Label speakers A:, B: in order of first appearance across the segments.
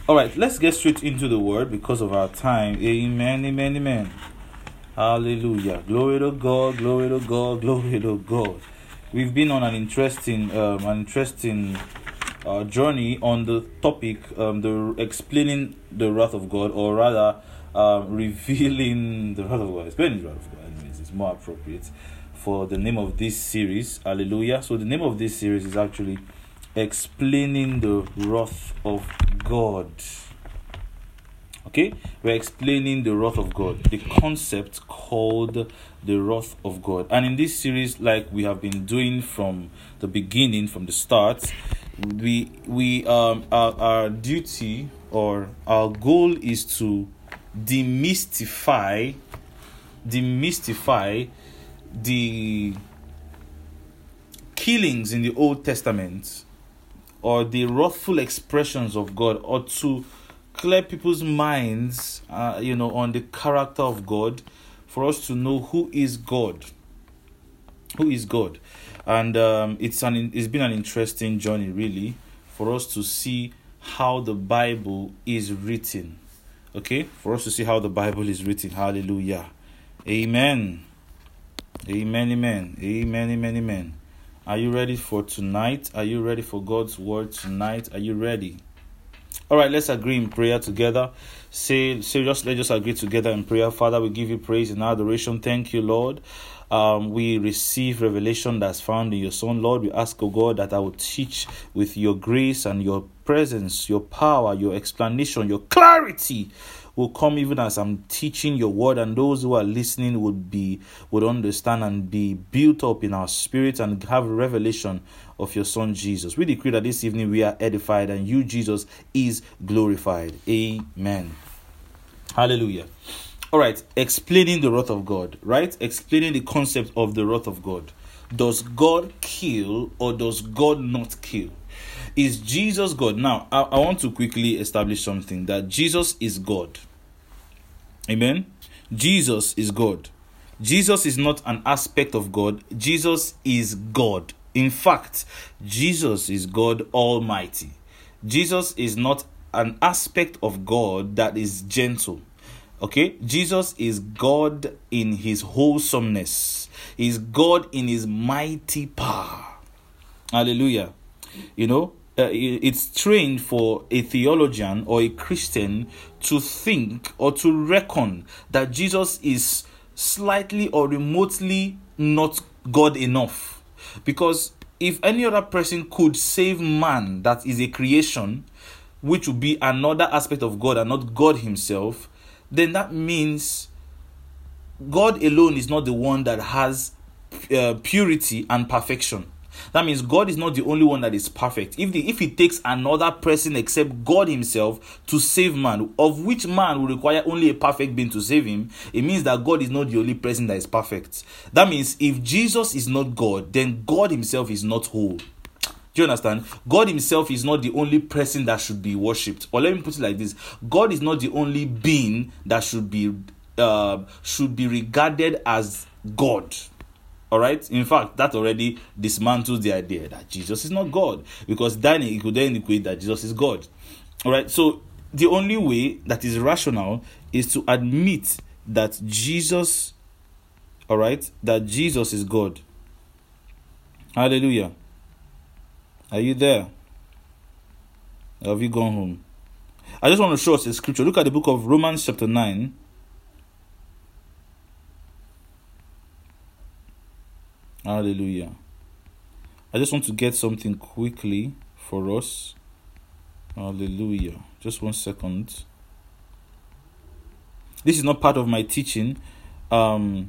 A: All right, let's get straight into the word because of our time. Amen, amen, amen. Hallelujah. Glory to God, glory to God, glory to God. We've been on an interesting journey on the topic, the explaining the wrath of God, or rather, revealing the wrath of God. Explaining the wrath of God, anyways, it's more appropriate for the name of this series. Hallelujah. So the name of this series is actually explaining the wrath of God. Okay, we're explaining the wrath of God, the concept called the wrath of God. And in this series, like we have been doing from the beginning, from the start, our duty or our goal is to demystify the killings in the Old Testament, or the wrathful expressions of God, or to clear people's minds, on the character of God, for us to know who is God. Who is God? And it's been an interesting journey, really, for us to see how the Bible is written. Okay, for us to see how the Bible is written. Hallelujah. Amen. Amen. Amen. Amen. Amen. Amen. Are you ready for tonight? Are you ready for God's word tonight? Are you ready? All right, let's agree in prayer together. Let's just agree together in prayer. Father, we give you praise and adoration. Thank you, Lord. We receive revelation that's found in your Son, Lord. We ask, oh God, that I will teach with your grace and your presence, your power, your explanation, your clarity will come even as I'm teaching your word, and those who are listening would understand and be built up in our spirit and have revelation of your Son Jesus. We decree that this evening we are edified and you, Jesus, is glorified. Amen. Hallelujah. All right, explaining the wrath of God, right? Explaining the concept of the wrath of God. Does God kill or does God not kill? Is Jesus God? Now, I want to quickly establish something, that Jesus is God. Amen? Jesus is God. Jesus is not an aspect of God. Jesus is God. In fact, Jesus is God Almighty. Jesus is not an aspect of God that is gentle. Okay? Jesus is God in his wholesomeness. He's God in his mighty power. Hallelujah. It's strange for a theologian or a Christian to think or to reckon that Jesus is slightly or remotely not God enough. Because if any other person could save man that is a creation, which would be another aspect of God and not God himself, then that means God alone is not the one that has purity and perfection. That means God is not the only one that is perfect. If it takes another person except God himself to save man, of which man will require only a perfect being to save him, it means that God is not the only person that is perfect. That means if Jesus is not God, then God himself is not whole. Do you understand? God himself is not the only person that should be worshipped. Or let me put it like this: God is not the only being that should be regarded as God. All right. In fact, that already dismantles the idea that Jesus is not God, because then it could then equate that Jesus is God. All right. So the only way that is rational is to admit that Jesus, that Jesus is God. Hallelujah. Are you there? Or have you gone home? I just want to show us a scripture. Look at the book of Romans chapter 9. Hallelujah. I just want to get something quickly for us. Hallelujah. Just 1 second. This is not part of my teaching. Look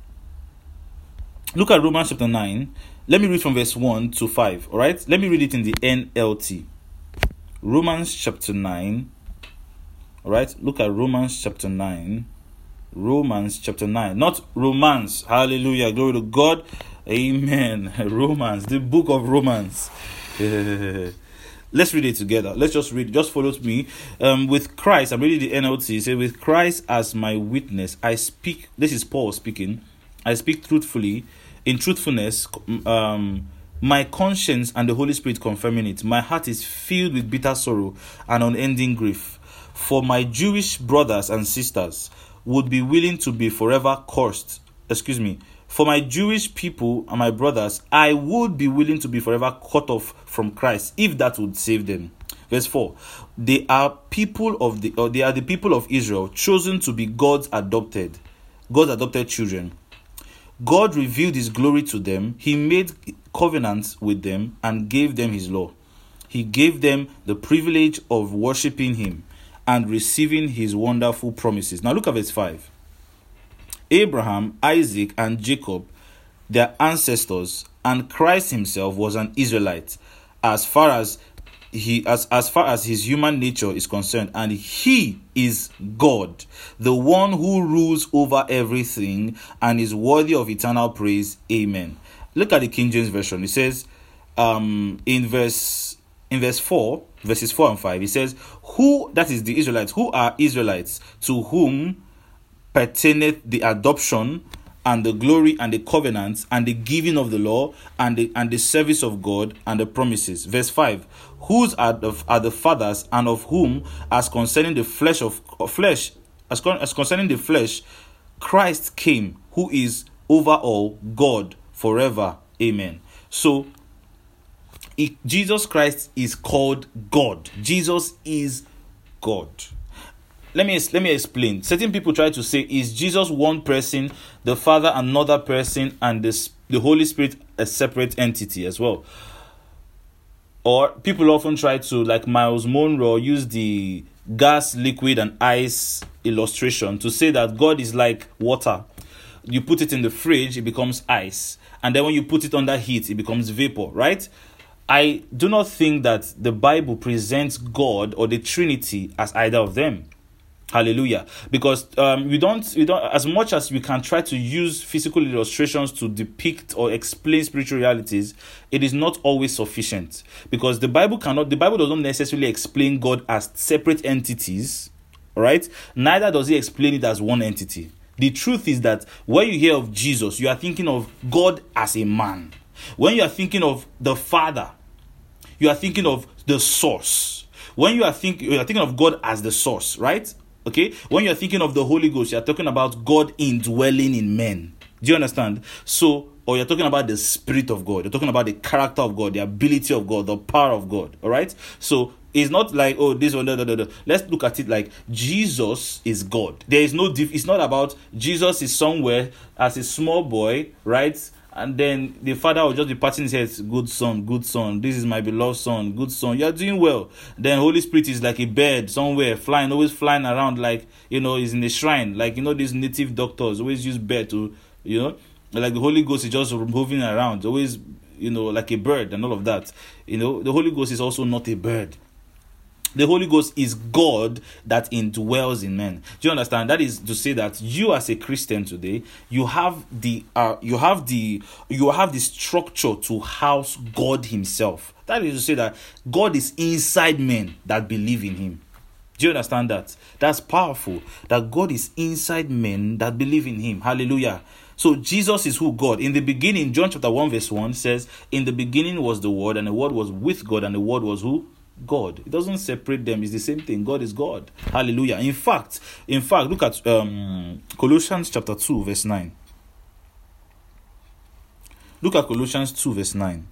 A: at Romans chapter 9. Let me read from verse 1 to 5. All right. Let me read it in the NLT. Romans chapter 9. All right. Look at Romans chapter 9. Romans chapter 9. Not romance. Hallelujah. Glory to God. Amen. Romans. The book of Romans. Let's read it together. Let's just read. Just follow me. With Christ, I'm reading the NLT. Say, with Christ as my witness, I speak. This is Paul speaking. I speak truthfully, in truthfulness, My conscience and the Holy Spirit confirming it. My heart is filled with bitter sorrow and unending grief. For my Jewish brothers and sisters would be willing to be forever cursed. For my Jewish people and my brothers, I would be willing to be forever cut off from Christ, if that would save them. Verse 4. They are the people of Israel, chosen to be God's adopted children. God revealed his glory to them. He made covenants with them and gave them his law. He gave them the privilege of worshiping him and receiving his wonderful promises. Now look at verse 5. Abraham, Isaac, and Jacob, their ancestors, and Christ himself was an Israelite as far as his human nature is concerned, and he is God, the one who rules over everything and is worthy of eternal praise. Amen. Look at the King James Version. It says in verses 4 and 5, it says, who, that is the Israelites, who are Israelites, to whom pertaineth the adoption and the glory and the covenants and the giving of the law and the service of God and the promises. Verse 5, whose are the fathers, and of whom, as concerning the flesh, Christ came, who is over all, God forever. Amen. So Jesus Christ is called God. Jesus is God. Let me explain. Certain people try to say, is Jesus one person, the Father another person, and the Holy Spirit a separate entity as well? Or people often try to, like Miles Monroe, use the gas, liquid, and ice illustration to say that God is like water. You put it in the fridge, it becomes ice. And then when you put it under heat, it becomes vapor, right? I do not think that the Bible presents God or the Trinity as either of them. Hallelujah. Because we don't, as much as we can try to use physical illustrations to depict or explain spiritual realities, it is not always sufficient. Because the Bible does not necessarily explain God as separate entities, right? Neither does it explain it as one entity. The truth is that when you hear of Jesus, you are thinking of God as a man. When you are thinking of the Father, you are thinking of the source. When you are thinking of God as the source, right? Okay, when you're thinking of the Holy Ghost, you're talking about God indwelling in men. Do you understand? So, or you're talking about the Spirit of God. You're talking about the character of God, the ability of God, the power of God. All right? So, it's not like, oh, this one, Let's look at it like Jesus is God. There is no it's not about Jesus is somewhere as a small boy, right? And then the father will just be patting his head, good son, this is my beloved son, good son, you're doing well. Then Holy Spirit is like a bird somewhere, flying, always flying around like, he's in a shrine. Like, these native doctors always use bird to, like the Holy Ghost is just moving around, always, like a bird and all of that. The Holy Ghost is also not a bird. The Holy Ghost is God that indwells in men. Do you understand? That is to say that you as a Christian today, you have the structure to house God himself. That is to say that God is inside men that believe in him. Do you understand that? That's powerful. That God is inside men that believe in him. Hallelujah. So Jesus is who? God. In the beginning, John chapter 1 verse 1 says, in the beginning was the Word, and the Word was with God, and the Word was who? God. It doesn't separate them. It's the same thing. God is God. Hallelujah. In fact, look at Colossians chapter 2 verse 9. Look at Colossians 2 verse 9.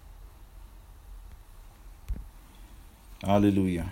A: Hallelujah.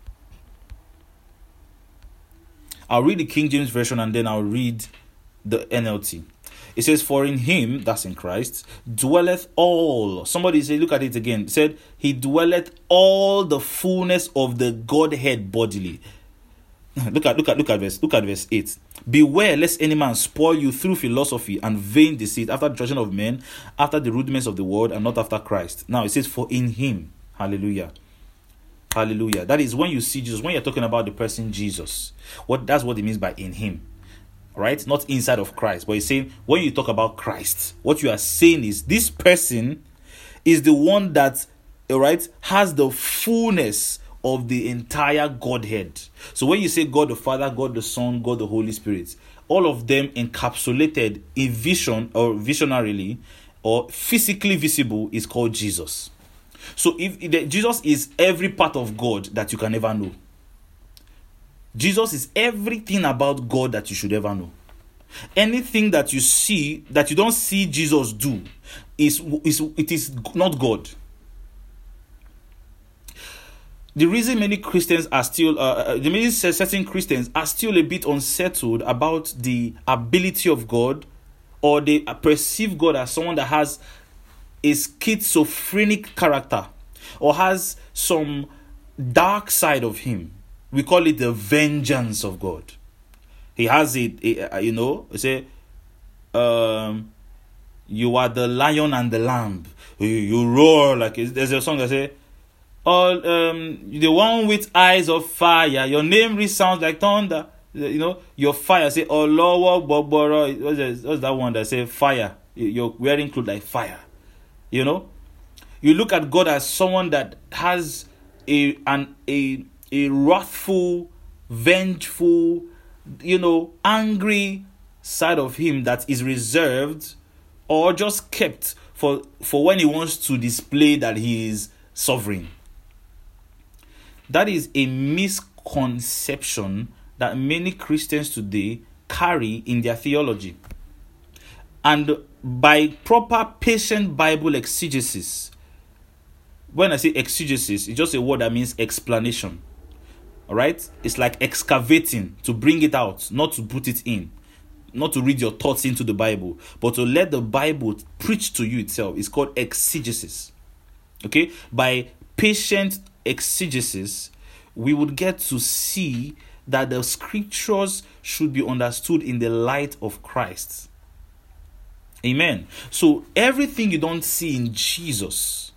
A: I'll read the King James Version and then I'll read the NLT. It says, for in him, that's in Christ, dwelleth all. Somebody say, look at it again. It said, he dwelleth all the fullness of the Godhead bodily. Look at verse 8. Beware lest any man spoil you through philosophy and vain deceit, after the tradition of men, after the rudiments of the world, and not after Christ. Now it says, for in him. Hallelujah. Hallelujah. That is when you see Jesus, when you're talking about the person Jesus. That's what it means by in him. Right? Not inside of Christ. But he's saying, when you talk about Christ, what you are saying is, this person is the one that, right, has the fullness of the entire Godhead. So when you say God the Father, God the Son, God the Holy Spirit, all of them encapsulated in vision or visionarily or physically visible is called Jesus. So if Jesus is every part of God that you can ever know. Jesus is everything about God that you should ever know. Anything that you see that you don't see Jesus do is not God. The reason many Christians are still, certain Christians are still a bit unsettled about the ability of God, or they perceive God as someone that has a schizophrenic character or has some dark side of him. We call it the vengeance of God. He has it, say, you are the lion and the lamb. You roar like there's a song that say, the one with eyes of fire, your name resounds like thunder. Your fire, say, oh Lord, what's that one that say fire? You're wearing clothes like fire. You look at God as someone that has a wrathful, vengeful, angry side of him that is reserved or just kept for when he wants to display that he is sovereign. That is a misconception that many Christians today carry in their theology. And by proper patient Bible exegesis, when I say exegesis, it's just a word that means explanation. Alright? It's like excavating, to bring it out, not to put it in. Not to read your thoughts into the Bible, but to let the Bible preach to you itself. It's called exegesis. Okay? By patient exegesis, we would get to see that the scriptures should be understood in the light of Christ. Amen. So everything you don't see in Jesus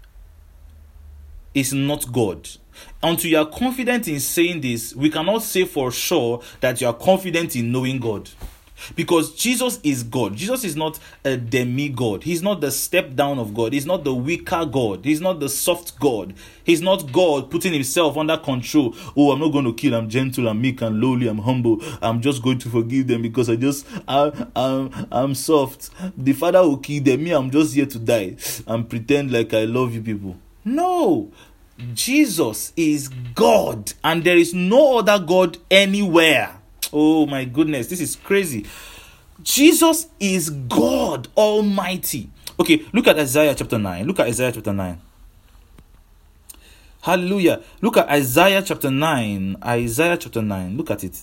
A: is not God. Until you are confident in saying this, we cannot say for sure that you are confident in knowing God. Because Jesus is God. Jesus is not a demigod. He's not the step down of God. He's not the weaker God. He's not the soft God. He's not God putting himself under control. Oh, I'm not going to kill. I'm gentle, I'm meek, I'm lowly, I'm humble. I'm just going to forgive them because I'm soft. The Father will kill them. Me, I'm just here to die and pretend like I love you people. No. Jesus is God, and there is no other God anywhere. Oh my goodness, this is crazy. Jesus is God Almighty. Okay, look at Isaiah chapter 9. Look at Isaiah chapter 9. Hallelujah. Look at Isaiah chapter 9. Isaiah chapter 9. Look at it.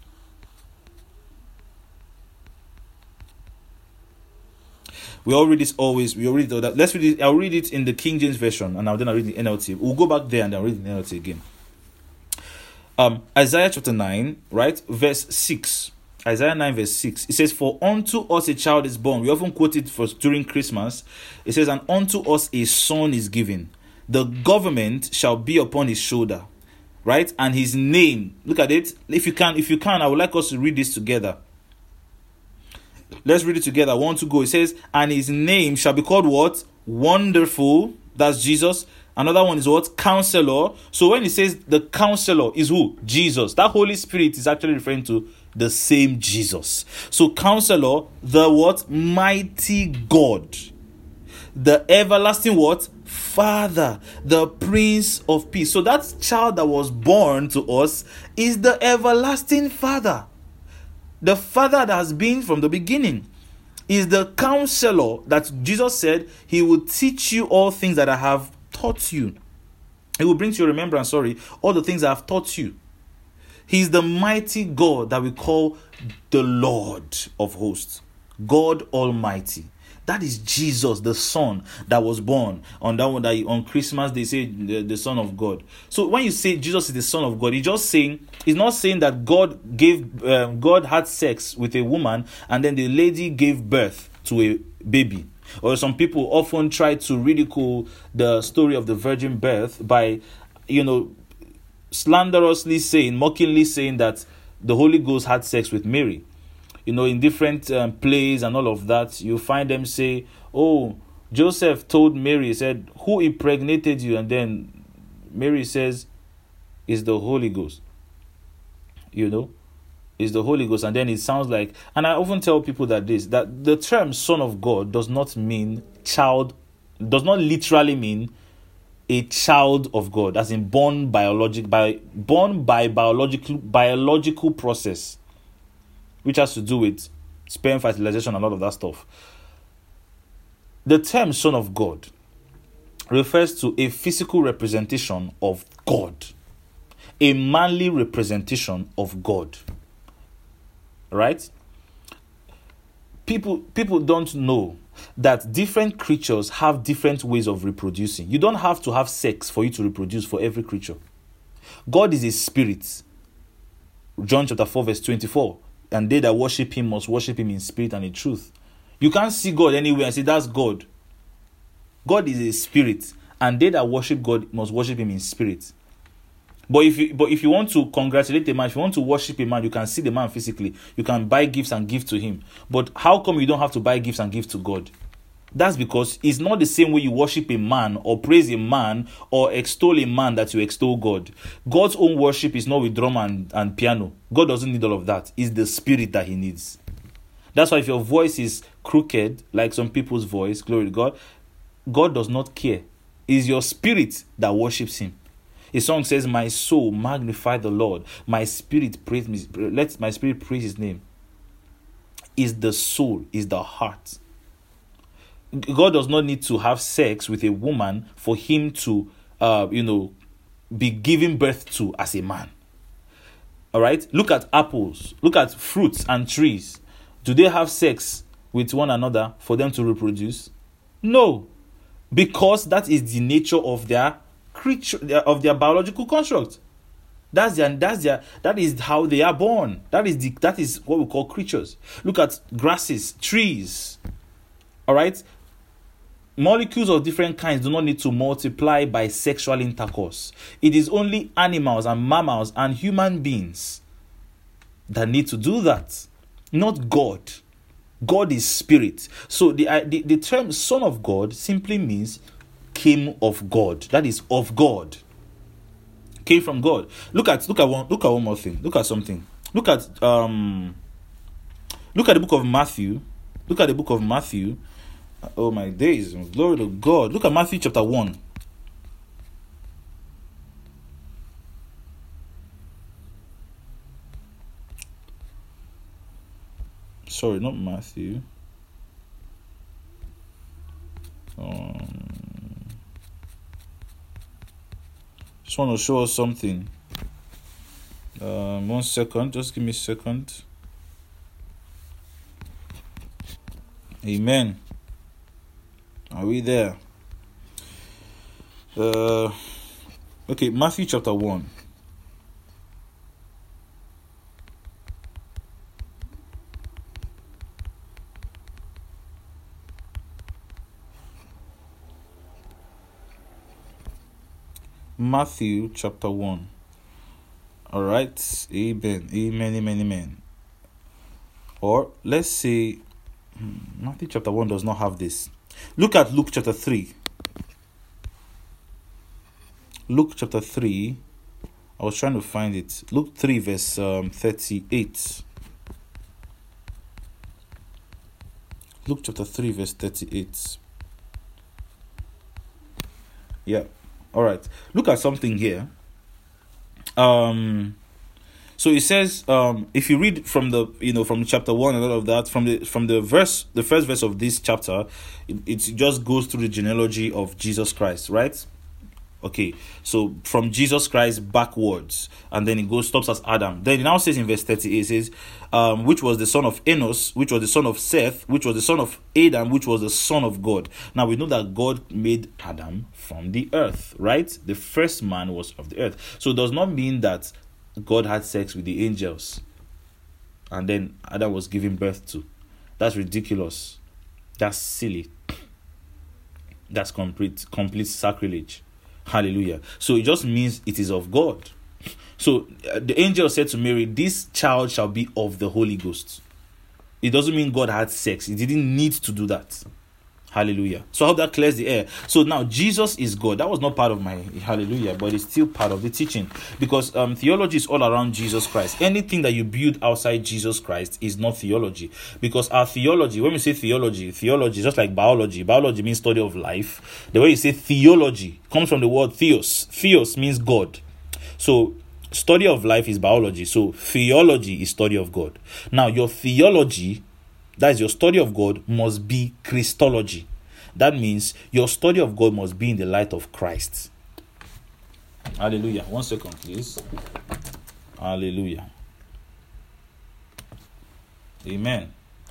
A: We all read this always. We all read that. Let's read it. I'll read it in the King James version, and then I'll read the NLT. We'll go back there and then read the NLT again. Isaiah chapter 9, right? Verse 6. Isaiah 9 verse 6. It says, for unto us a child is born. We often quote it during Christmas. It says, and unto us a son is given. The government shall be upon his shoulder. Right? And his name. Look at it. If you can, I would like us to read this together. Let's read it together. 1, 2, go. It says, and his name shall be called what? Wonderful. That's Jesus. Another one is what? Counselor. So when it says the counselor is who? Jesus. That Holy Spirit is actually referring to the same Jesus. So counselor, the what? Mighty God. The everlasting what? Father. The Prince of Peace. So that child that was born to us is the everlasting Father. The Father that has been from the beginning. Is the counselor that Jesus said he will teach you all things that I have taught you. He will bring to your remembrance, all the things I have taught you. He's the mighty God that we call the Lord of hosts. God Almighty. That is Jesus, the Son that was born on that one that on Christmas they say the Son of God. So when you say Jesus is the Son of God, he's not saying that God had sex with a woman and then the lady gave birth to a baby. Or some people often try to ridicule the story of the virgin birth by, slanderously saying, mockingly saying that the Holy Ghost had sex with Mary. In different plays and all of that, you find them say, oh, Joseph told Mary, he said, who impregnated you? And then Mary says, it's the Holy Ghost. Is the Holy Ghost. And then it sounds like, and I often tell people that the term Son of God does not mean child, does not literally mean a child of God, as in born by biological process, which has to do with sperm fertilization and all of that stuff. The term Son of God refers to a physical representation of God, a manly representation of God. Right? People don't know that different creatures have different ways of reproducing. You don't have to have sex for you to reproduce for every creature. God is a spirit. John chapter 4 verse 24. And they that worship him must worship him in spirit and in truth. You can't see God anywhere and say that's God. God is a spirit, and they that worship God must worship him in spirit. But if you want to congratulate a man, if you want to worship a man, you can see the man physically. You can buy gifts and give to him. But how come you don't have to buy gifts and give to God? That's because it's not the same way you worship a man or praise a man or extol a man that you extol God. God's own worship is not with drum and piano. God doesn't need all of that. It's the spirit that he needs. That's why if your voice is crooked, like some people's voice, glory to God, God does not care. It's your spirit that worships him. A song says, my soul magnify the Lord. My spirit praise me. Let my spirit praise his name. Is the soul, is the heart. God does not need to have sex with a woman for him to, be given birth to as a man. All right? Look at apples. Look at fruits and trees. Do they have sex with one another for them to reproduce? No. Because that is the nature of their creature, of their biological construct. That is how they are born. That is what we call creatures. Look at grasses, trees. All right? Molecules of different kinds do not need to multiply by sexual intercourse. It is only animals and mammals and human beings that need to do that, not God. God is spirit. So the term Son of God simply means came of God. That is of God. Came from God. Look at one more thing. Look at something. Look at the book of Matthew. Look at the book of Matthew. Oh my days. Glory to God. Look at Matthew chapter 1. Sorry, not Matthew. Just want to show us something. 1 second. Just give me a second. Amen. Are we there? Okay, Matthew chapter 1. Matthew chapter 1. All right. Amen. Amen. Amen. Amen. Or let's say Matthew chapter 1 does not have this. Look at Luke chapter 3. Luke chapter 3. I was trying to find it. Luke 3 verse 38. Luke chapter 3 verse 38. Yeah. All right. Look at something here. So it says, if you read from from chapter 1 and all of that, from the first verse of this chapter, it just goes through the genealogy of Jesus Christ, right? Okay, so from Jesus Christ backwards, and then it stops as Adam. Then it now says in verse 38, it says, which was the son of Enos, which was the son of Seth, which was the son of Adam, which was the son of God. Now we know that God made Adam from the earth, right? The first man was of the earth. So it does not mean that God had sex with the angels and then Adam was given birth to. That's ridiculous. That's silly. That's complete sacrilege. Hallelujah. So it just means it is of God. So the angel said to Mary, this child shall be of the Holy Ghost. It doesn't mean God had sex. He didn't need to do that. Hallelujah. So I hope that clears the air. So now Jesus is God. That was not part of my hallelujah, but it's still part of the teaching, because theology is all around Jesus Christ. Anything that you build outside Jesus Christ is not theology, because our theology, when we say theology is just like biology. Biology means study of life. The way you say theology comes from the word theos. Theos means God. So study of life is biology. So theology is study of God. Now your theology, that is your study of God, must be Christology. That means your study of God must be in the light of Christ. Hallelujah. 1 second, please. Hallelujah. Amen.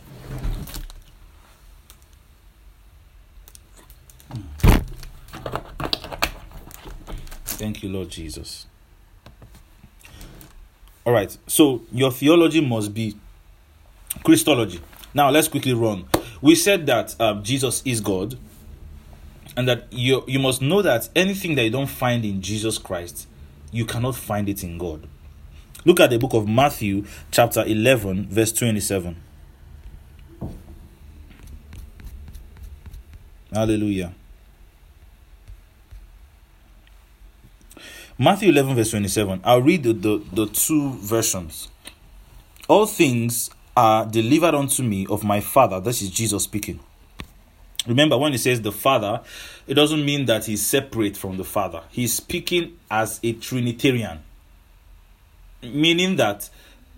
A: Thank you, Lord Jesus. All right. So your theology must be Christology. Now, let's quickly run. We said that Jesus is God, and that you must know that anything that you don't find in Jesus Christ, you cannot find it in God. Look at the book of Matthew, chapter 11, verse 27. Hallelujah. Matthew 11, verse 27. I'll read the two versions. All things are delivered unto me of my Father. This is Jesus speaking. Remember, when he says the Father, it doesn't mean that he's separate from the Father. He's speaking as a Trinitarian, meaning that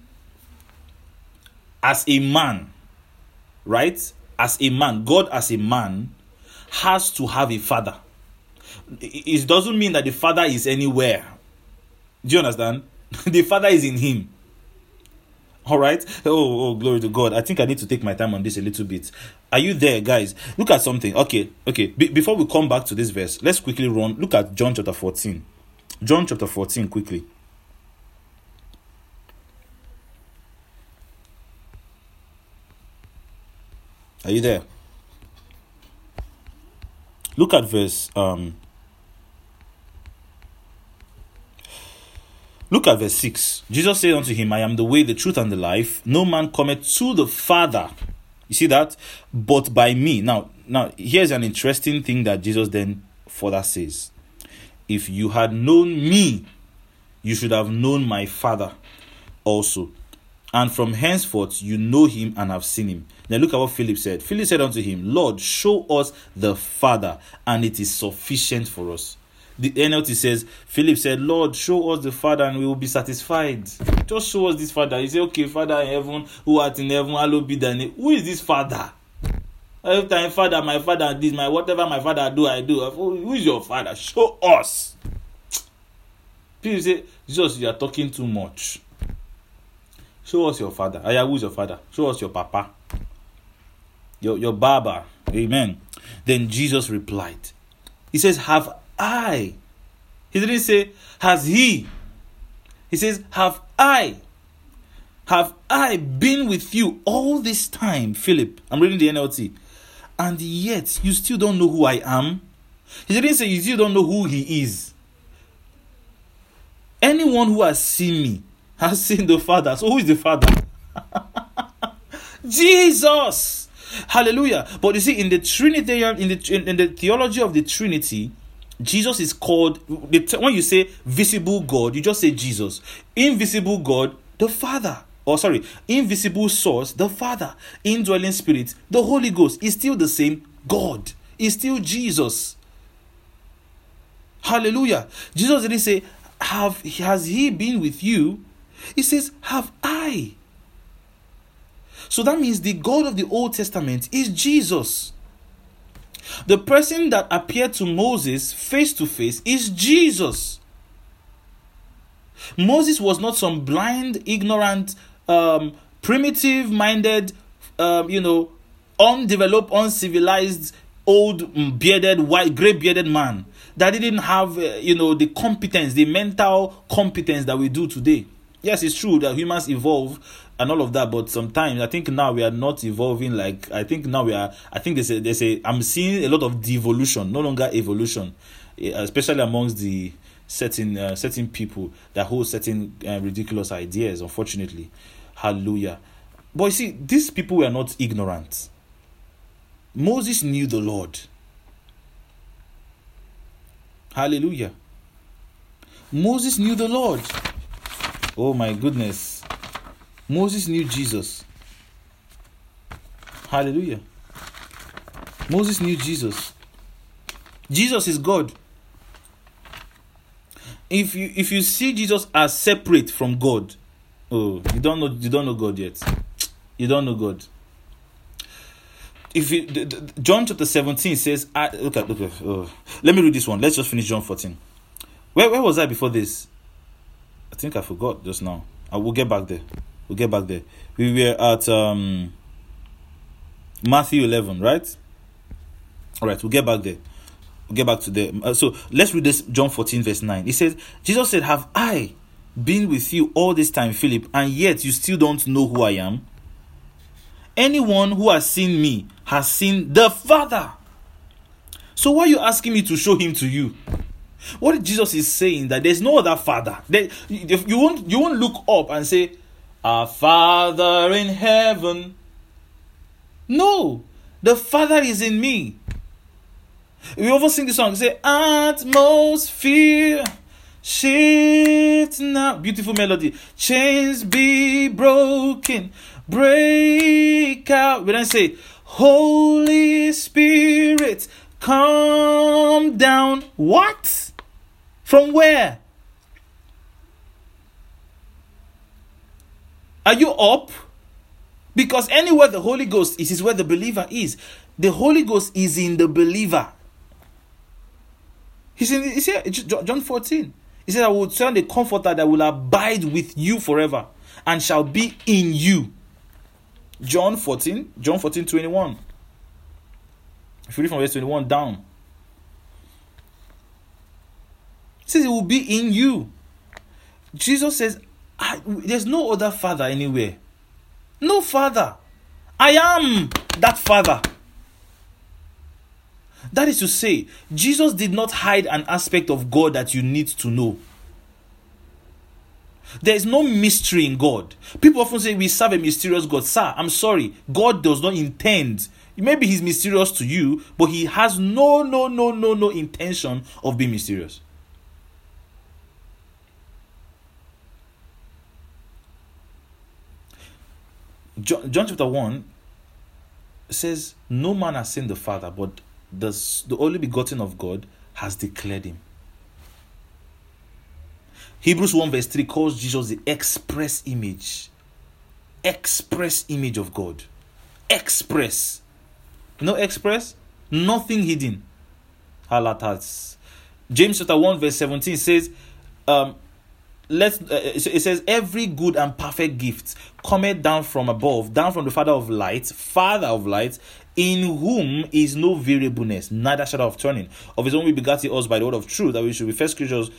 A: as a man, right? As a man, God as a man has to have a father. It doesn't mean that the Father is anywhere. Do you understand? The Father is in him. All right. Oh, glory to God. I think I need to take my time on this a little bit. Are you there, guys? Look at something. Okay. Before we come back to this verse, let's quickly run. Look at John chapter 14. John chapter 14, quickly. Are you there? Look at verse Look at verse 6. Jesus said unto him, I am the way, the truth, and the life. No man cometh to the Father. You see that? But by me. Now, here's an interesting thing that Jesus then further says. If you had known me, you should have known my Father also. And from henceforth you know him and have seen him. Then look at what Philip said. Philip said unto him, Lord, show us the Father, and it is sufficient for us. The NLT says, Philip said, Lord, show us the Father and we will be satisfied. Just show us this Father. He said, okay, Father in heaven, who art in heaven, hallowed be thy name. Who is this Father? Every time, Father, my Father, this, whatever my Father do, I do. Who is your Father? Show us. People say, Jesus, you are talking too much. Show us your Father. Who is your Father? Show us your Papa. Your Baba. Amen. Then Jesus replied. He says, have I. He didn't say, has he. He says, have I been with you all this time, Philip? I'm reading the NLT. And yet, you still don't know who I am? He didn't say you still don't know who he is. Anyone who has seen me has seen the Father. So who is the Father? Jesus! Hallelujah. But you see, in the Trinitarian, in the theology of the Trinity, Jesus is called, when you say visible God, you just say Jesus. Invisible God, the Father. Invisible source, the Father. Indwelling Spirit, the Holy Ghost is still the same God. Is still Jesus. Hallelujah. Jesus didn't say, has he been with you? He says, have I. So that means the God of the Old Testament is Jesus. The person that appeared to Moses face to face is Jesus. Moses was not some blind, ignorant, primitive-minded, undeveloped, uncivilized, old, bearded, white, gray-bearded man that didn't have, the competence, the mental competence that we do today. Yes, it's true that humans evolve and all of that, but sometimes I think now we are not evolving like, I'm seeing a lot of devolution, no longer evolution, especially amongst the certain people that hold certain ridiculous ideas, unfortunately. Hallelujah. But you see, these people were not ignorant. Moses knew the Lord. Hallelujah. Moses knew the Lord. Oh my goodness. Moses knew Jesus. Hallelujah. Moses knew Jesus. Jesus is God. If you see Jesus as separate from God, oh, you don't know God yet. You don't know God. If you, John chapter 17 says, look at. Oh, let me read this one. Let's just finish John 14. Where was I before this? I think I forgot just now. We'll get back there. We were at Matthew 11, right? All right, we'll get back there. We'll get back to there. So let's read this, John 14 verse 9. It says, Jesus said, have I been with you all this time, Philip, and yet you still don't know who I am? Anyone who has seen me has seen the Father. So why are you asking me to show him to you? What Jesus is saying, that there's no other Father. You won't look up and say, our Father in heaven. No, the Father is in me. We often sing this song, say, atmosphere shift now. Beautiful melody. Chains be broken, break out. When I say, Holy Spirit, come down. What? From where? Are you up? Because anywhere the Holy Ghost is where the believer is. The Holy Ghost is in the believer. He's here, John 14. He said, I will send a comforter that will abide with you forever and shall be in you. John 14, 21. If you read from verse 21 down. It says it will be in you. Jesus says, there's no other Father anywhere. No Father. I am that Father. That is to say, Jesus did not hide an aspect of God that you need to know. There is no mystery in God. People often say we serve a mysterious God. Sir, I'm sorry. God does not intend. Maybe he's mysterious to you, but he has no intention of being mysterious. John chapter 1 says, no man has seen the Father, but the only begotten of God has declared him. Hebrews 1 verse 3 calls Jesus the express image of God. Express. You know express? Nothing hidden. James chapter 1 verse 17 says, it says, every good and perfect gift cometh down from above, down from the Father of lights, in whom is no variableness, neither shadow of turning. Of his own we begat us by the word of truth, that we should be first creatures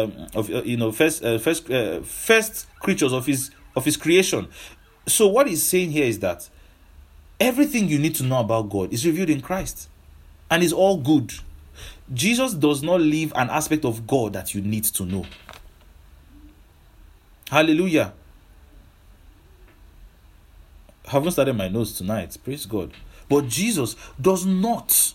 A: first creatures of his creation. So what he's saying here is that everything you need to know about God is revealed in Christ, and is all good. Jesus does not leave an aspect of God that you need to know. Hallelujah. I haven't started my notes tonight. Praise God. But Jesus does not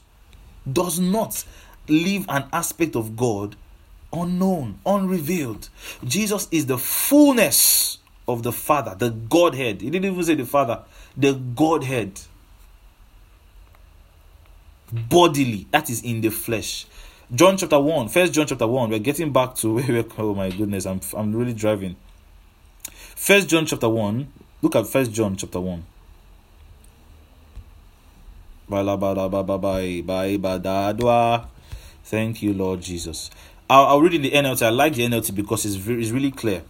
A: leave an aspect of God unknown, unrevealed. Jesus is the fullness of the Father, the Godhead. He didn't even say the Father, the Godhead. Bodily, that is in the flesh. John chapter 1, 1 John chapter 1. We're getting back to where we're, oh my goodness, I'm really driving. 1 John chapter 1. Look at 1 John chapter 1. Thank you, Lord Jesus. I'll read in the NLT. I like the NLT because it's really clear.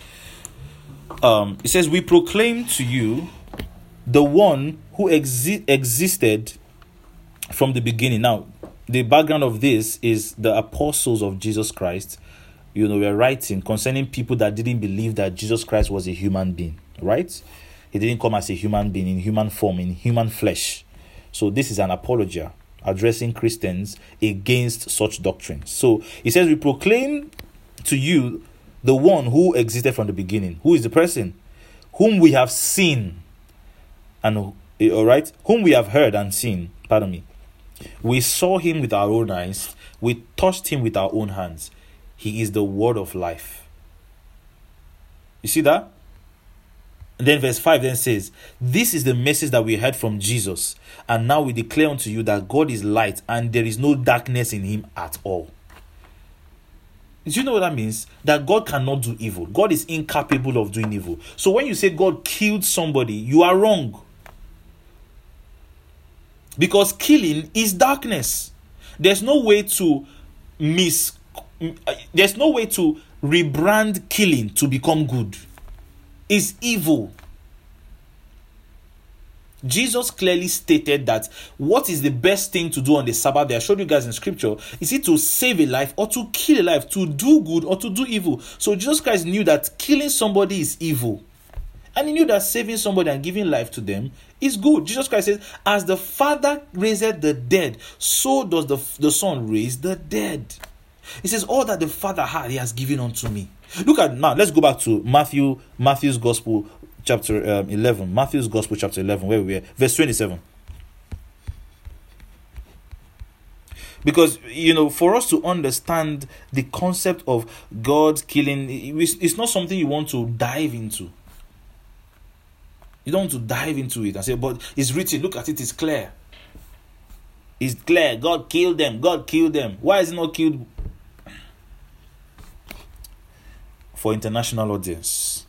A: It says, we proclaim to you the one who existed from the beginning. Now, the background of this is the apostles of Jesus Christ. We're writing concerning people that didn't believe that Jesus Christ was a human being, right? He didn't come as a human being in human form, in human flesh. So this is an apologia addressing Christians against such doctrines. So he says, we proclaim to you the one who existed from the beginning. Who is the person? Whom we have seen. And All right, whom we have heard and seen. Pardon me. We saw him with our own eyes. We touched him with our own hands. He is the word of life. You see that? And then verse 5 then says, this is the message that we heard from Jesus. And now we declare unto you that God is light and there is no darkness in him at all. Do you know what that means? That God cannot do evil. God is incapable of doing evil. So when you say God killed somebody, you are wrong. Because killing is darkness. There's no way to rebrand killing to become good. It's evil. Jesus clearly stated that what is the best thing to do on the Sabbath day, I showed you guys in scripture, is it to save a life or to kill a life, to do good or to do evil. So Jesus Christ knew that killing somebody is evil. And he knew that saving somebody and giving life to them is good. Jesus Christ says, as the Father raised the dead, so does the Son raise the dead. He says, all that the Father had, he has given unto me. Look at now, let's go back to Matthew's Gospel, chapter 11. Matthew's Gospel, chapter 11, where we were, verse 27. Because, for us to understand the concept of God killing, it's not something you want to dive into. You don't want to dive into it and say, but it's written, look at it, it's clear. It's clear, God killed them, God killed them. Why is it not killed? For international audience.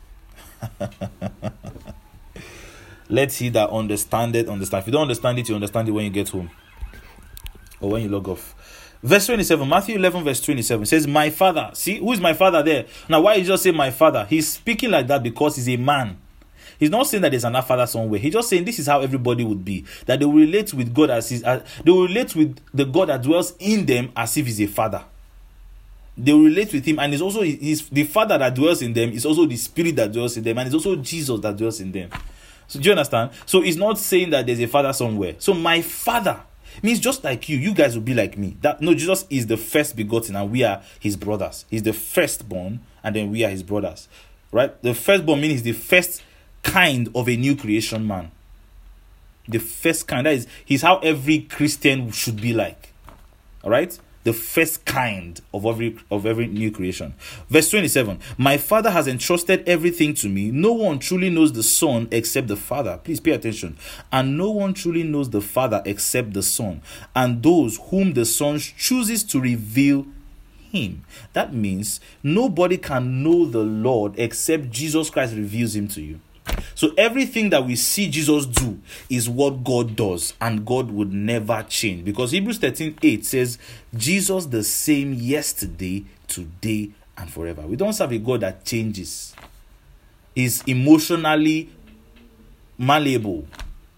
A: Let's see that understand. If you don't understand it, you understand it when you get home. Or when you log off. Verse 27, Matthew 11 verse 27 says, my father. See, who is my father there? Now, why you just say my father? He's speaking like that because he's a man. He's not saying that there's another father somewhere. He's just saying this is how everybody would be. That they will relate with God they will relate with the God that dwells in them as if he's a father. They will relate with him, and it's also the Father that dwells in them is also the Spirit that dwells in them, and it's also Jesus that dwells in them. So do you understand? So it's not saying that there's a father somewhere. So my father means just like you guys will be like me. Jesus is the first begotten and we are his brothers. He's the firstborn and then we are his brothers. Right? The firstborn means he's the first kind of a new creation man. The first kind. That is, he's how every Christian should be like. Alright? The first kind of every new creation. Verse 27. My Father has entrusted everything to me. No one truly knows the Son except the Father. Please pay attention. And no one truly knows the Father except the Son, and those whom the Son chooses to reveal him. That means nobody can know the Lord except Jesus Christ reveals him to you. So everything that we see Jesus do is what God does, and God would never change, because Hebrews 13:8 says Jesus the same yesterday, today, and forever. We don't serve a God that changes. He's emotionally malleable.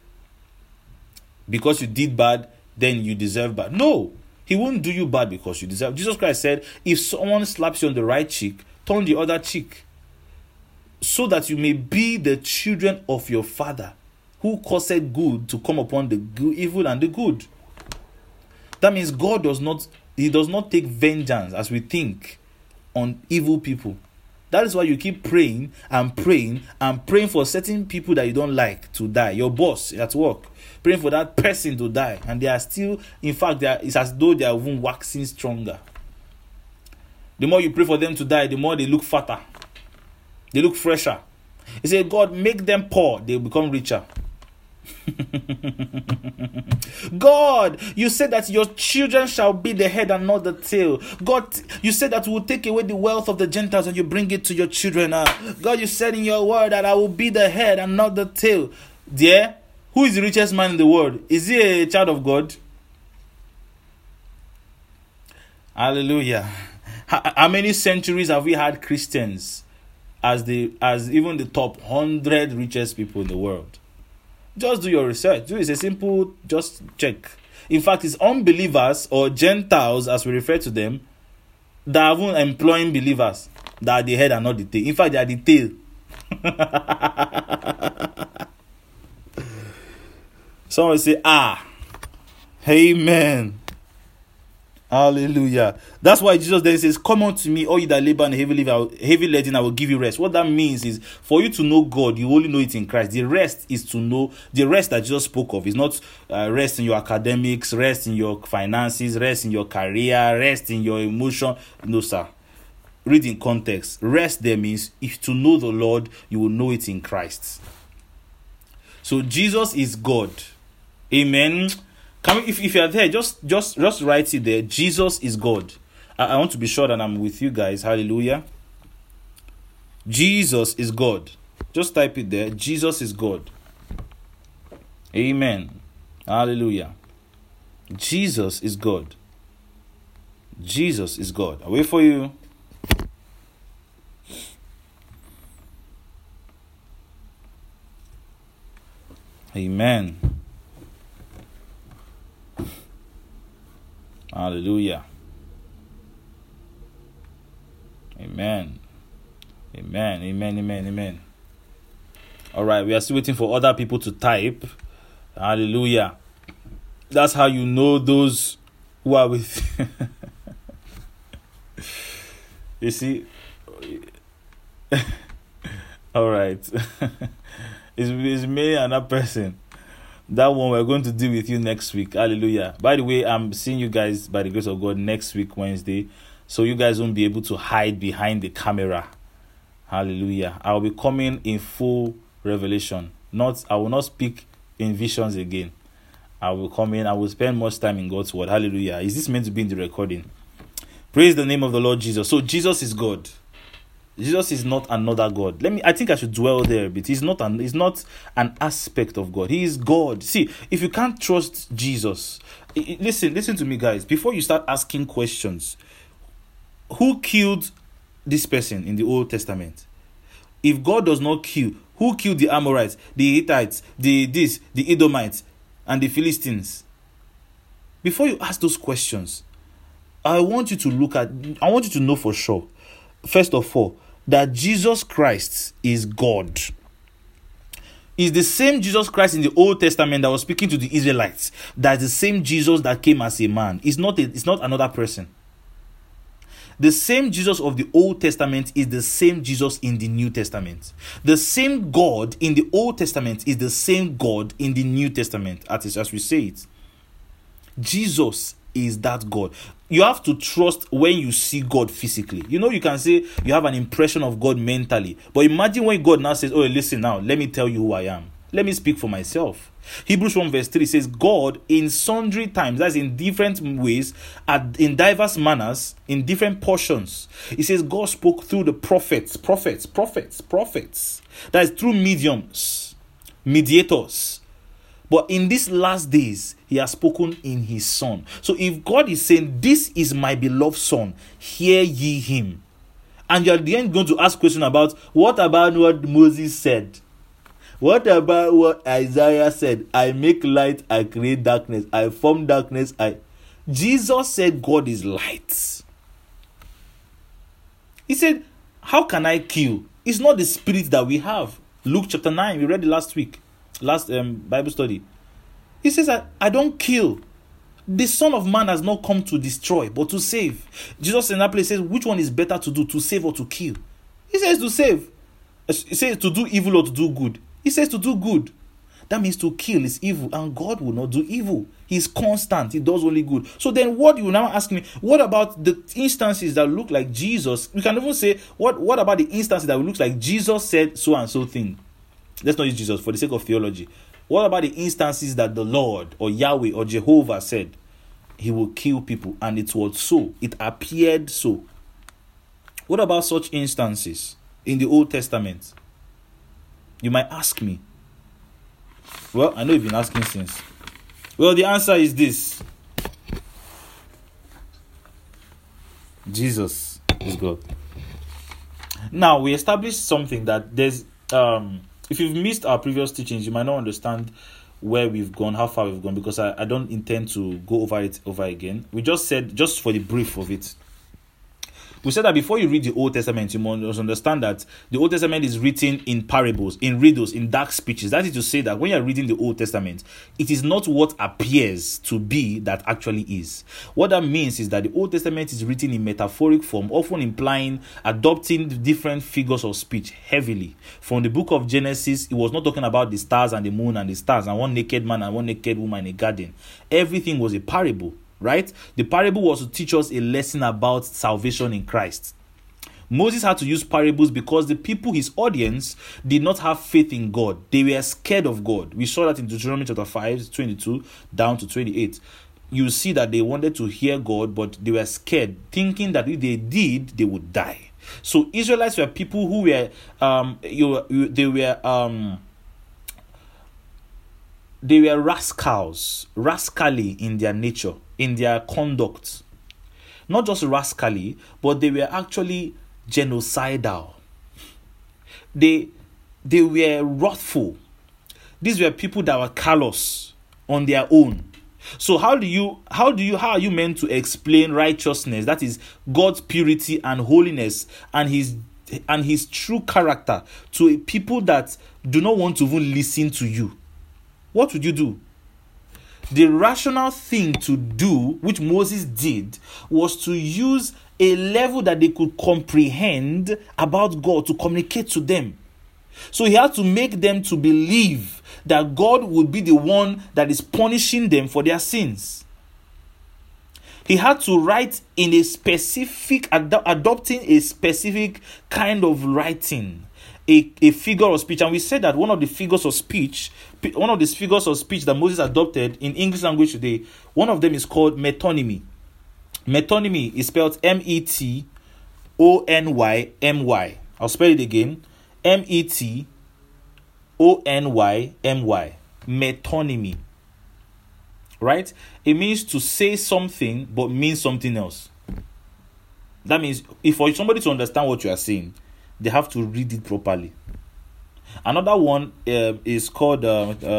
A: Because you did bad, then you deserve bad. No, he won't do you bad because you deserve. Jesus Christ said, if someone slaps you on the right cheek, turn the other cheek, so that you may be the children of your Father, who caused good to come upon the evil and the good. That means God does not take vengeance as we think on evil people. That is why you keep praying and praying and praying for certain people that you don't like to die. Your boss at work, praying for that person to die, and they are still, in fact, it's as though they are even waxing stronger. The more you pray for them to die, the more they look fatter. They look fresher. He said, God, make them poor, they become richer. God, you said that your children shall be the head and not the tail. God, you said that you will take away the wealth of the Gentiles and you bring it to your children. God, you said in your word that I will be the head and not the tail. Dear, who is the richest man in the world? Is he a child of God? Hallelujah. How many centuries have we had Christians as even the top 100 richest people in the world? Just do your research. It's a simple, just check. In fact, it's unbelievers or Gentiles, as we refer to them, that are even employing believers that are the head and not the tail. In fact, they are the tail. Someone say, amen. Hallelujah. That's why Jesus then says, come unto me, all you that labor and heavy laden, I will give you rest. What that means is, for you to know God, you only know it in Christ. The rest is to know, the rest that Jesus spoke of is not rest in your academics, rest in your finances, rest in your career, rest in your emotion. No, sir. Read in context. Rest there means, if to know the Lord, you will know it in Christ. So Jesus is God. Amen. If you are there, just write it there. Jesus is God. I want to be sure that I'm with you guys. Hallelujah. Jesus is God. Just type it there. Jesus is God. Amen. Hallelujah. Jesus is God. Jesus is God. I wait for you. Amen. Hallelujah. Amen. Amen. Amen. Amen. Amen. All right. We are still waiting for other people to type. Hallelujah. That's how you know those who are with. You see. All right. It's me and that person. That one we're going to deal with you next week. Hallelujah. By the way, I'm seeing you guys by the grace of God next week, Wednesday. So you guys won't be able to hide behind the camera. Hallelujah. I'll be coming in full revelation. I will not speak in visions again. I will come in. I will spend much time in God's word. Hallelujah. Is this meant to be in the recording? Praise the name of the Lord Jesus. So Jesus is God. Jesus is not another God. I think I should dwell there a bit. He's not an aspect of God. He is God. See, if you can't trust Jesus, listen to me, guys. Before you start asking questions, who killed this person in the Old Testament? If God does not kill, who killed the Amorites, the Hittites, the Edomites, and the Philistines? Before you ask those questions, I want you to know for sure, first of all, that Jesus Christ is God. Is the same Jesus Christ in the Old Testament that was speaking to the Israelites. That's the same Jesus that came as a man. It's not another person. The same Jesus of the Old Testament is the same Jesus in the New Testament. The same God in the Old Testament is the same God in the New Testament, as we say it. Jesus is that God. You have to trust when you see God physically. You can say you have an impression of God mentally. But imagine when God now says, oh, listen now, let me tell you who I am. Let me speak for myself. Hebrews 1 verse 3 says, God in sundry times, that's in different ways, in diverse manners, in different portions. It says God spoke through the prophets. That is through mediators. But in these last days, he has spoken in his Son. So if God is saying, this is my beloved Son, hear ye him. And you're then going to ask question about, what about what Moses said? What about what Isaiah said? I make light, I create darkness, I form darkness. Jesus said God is light. He said, how can I kill? It's not the spirit that we have. Luke chapter 9, we read it last week. Last Bible study. He says that I don't kill. The Son of Man has not come to destroy, but to save. Jesus in that place says, which one is better to do, to save or to kill? He says to save. He says to do evil or to do good. He says to do good. That means to kill is evil, and God will not do evil. He's constant. He does only good. So then what you now ask me, what about the instances that look like Jesus? We can even say, what about the instances that look like Jesus said so and so thing? Let's not use Jesus for the sake of theology. What about the instances that the Lord or Yahweh or Jehovah said he will kill people, and it was so? It appeared so. What about such instances in the Old Testament? You might ask me. Well, I know you've been asking since. Well, the answer is this. Jesus is God. Now, we established something that there's if you've missed our previous teachings, you might not understand where we've gone, how far we've gone, because I don't intend to go over it over again. We just said, just for the brief of it, We said that before you read the Old Testament, you must understand that the Old Testament is written in parables, in riddles, in dark speeches. That is to say that when you're reading the Old Testament, it is not what appears to be that actually is. What that means is that the Old Testament is written in metaphoric form, often implying adopting different figures of speech heavily. From the book of Genesis, it was not talking about the stars and the moon and the stars and one naked man and one naked woman in a garden. Everything was a parable. Right? The parable was to teach us a lesson about salvation in Christ. Moses had to use parables because the people, his audience, did not have faith in God. They were scared of God. We saw that in Deuteronomy chapter 5, 22 down to 28. You see that they wanted to hear God, but they were scared, thinking that if they did, they would die. So Israelites were people who were they were rascally in their nature, in their conduct. Not just rascally, but they were actually genocidal. They were wrathful. These were people that were callous on their own. So how are you meant to explain righteousness, that is God's purity and holiness and his true character, to a people that do not want to even listen to you? What would you do? The rational thing to do, which Moses did, was to use a level that they could comprehend about God to communicate to them. So he had to make them to believe that God would be the one that is punishing them for their sins. He had to write in a specific, adopting a specific kind of writing, a figure of speech. And we said that one of the figures of speech that Moses adopted in English language today, one of them is called metonymy. Metonymy is spelled metonymy. I'll spell it again. metonymy. Metonymy. Right? It means to say something but mean something else. That means if for somebody to understand what you are saying, they have to read it properly. Another one is called where did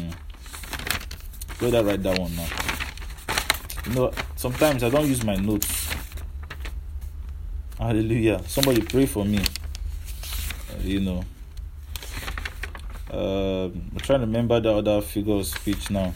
A: I write that one now? Sometimes I don't use my notes. Hallelujah. Somebody pray for me. I'm trying to remember the other figure of speech now.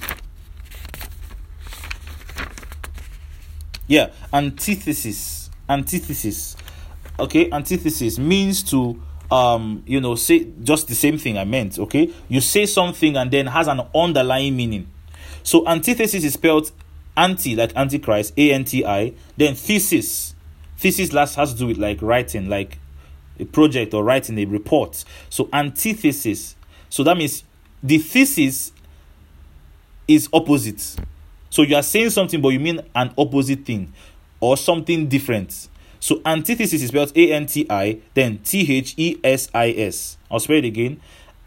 A: Yeah, antithesis. Okay, antithesis means to say just the same thing I meant. Okay, you say something and then has an underlying meaning. So antithesis is spelled anti, like antichrist, anti, then thesis has to do with like writing, like a project or writing a report. So antithesis, so that means the thesis is opposite. So you are saying something but you mean an opposite thing or something different. So antithesis is spelled anti, then thesis. I'll spell it again.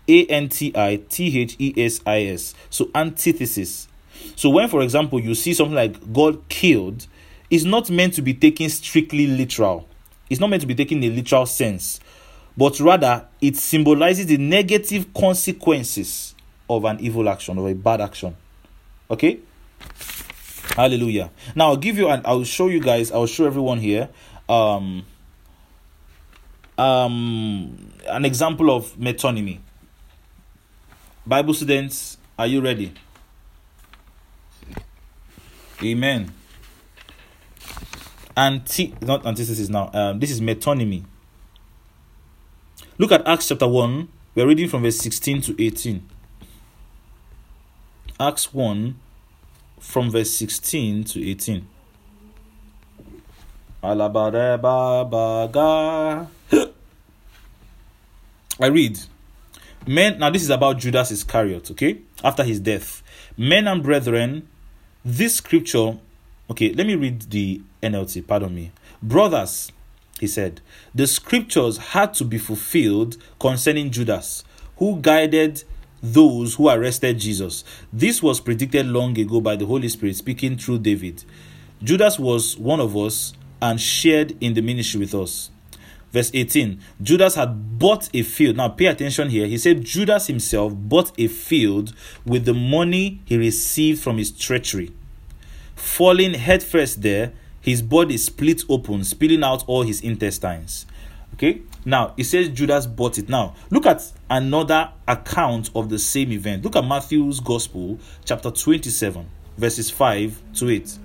A: antithesis. So antithesis. So when, for example, you see something like God killed, it's not meant to be taken strictly literal. It's not meant to be taken in a literal sense. But rather, it symbolizes the negative consequences of an evil action, or a bad action. Okay? Hallelujah. Now I'll show everyone here an example of metonymy. Bible students, are you ready? Amen. Not antithesis now. This is metonymy. Look at Acts chapter 1. We're reading from verse 16 to 18. Acts 1 from verse 16 to 18. I read. Men, now this is about Judas Iscariot, okay? After his death. Men and brethren, this scripture, okay, let me read the NLT, pardon me. Brothers, he said, the scriptures had to be fulfilled concerning Judas, who guided those who arrested Jesus. This was predicted long ago by the Holy Spirit speaking through David. Judas was one of us and shared in the ministry with us. Verse 18, Judas had bought a field. Now pay attention here. He said Judas himself bought a field with the money he received from his treachery. Falling headfirst there, his body split open, spilling out all his intestines. Okay, now it says Judas bought it. Now look at another account of the same event. Look at Matthew's Gospel, chapter 27, verses 5 to 8.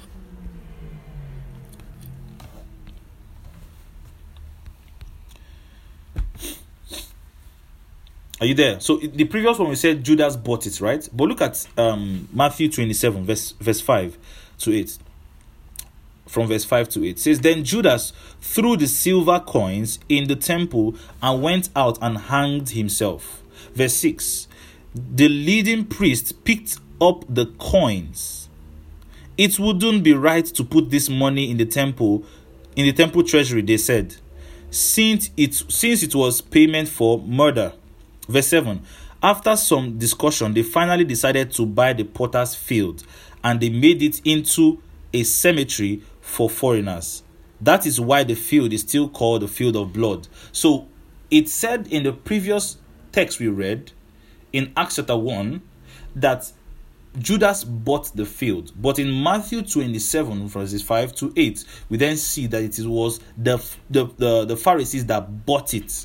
A: Are you there? So the previous one we said Judas bought it, right? But look at Matthew 27, verse 5 to 8. From verse 5 to 8 it says, Then Judas threw the silver coins in the temple and went out and hanged himself. Verse 6, the leading priest picked up the coins. It wouldn't be right to put this money in the temple treasury, they said, since it was payment for murder. Verse 7, after some discussion, they finally decided to buy the potter's field, and they made it into a cemetery for foreigners. That is why the field is still called the field of blood. So it said in the previous text we read in Acts chapter 1 that Judas bought the field, but in Matthew 27 verses 5 to 8 we then see that it was the Pharisees that bought it.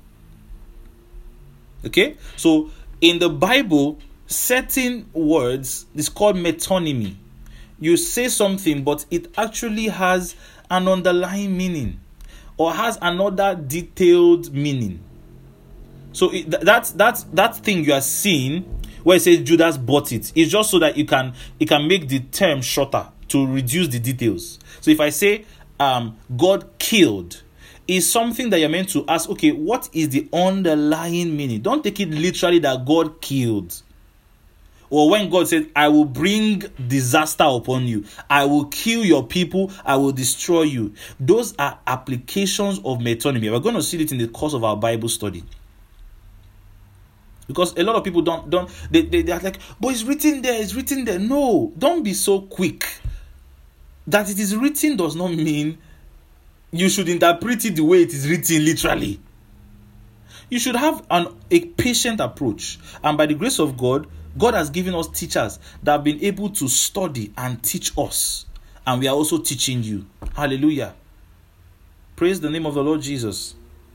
A: Okay, so in the Bible, certain words is called metonymy. You say something, but it actually has an underlying meaning or has another detailed meaning. So that thing you are seeing where it says Judas bought it is just so that you can make the term shorter to reduce the details. So if I say God killed, is something that you're meant to ask, okay, what is the underlying meaning? Don't take it literally that God killed. Or when God said, I will bring disaster upon you, I will kill your people, I will destroy you. Those are applications of metonymy. We're going to see it in the course of our Bible study. Because a lot of people they are like, but it's written there. No, don't be so quick. That it is written does not mean you should interpret it the way it is written literally. You should have a patient approach. And by the grace of God, God has given us teachers that have been able to study and teach us. And we are also teaching you. Hallelujah. Praise the name of the Lord Jesus.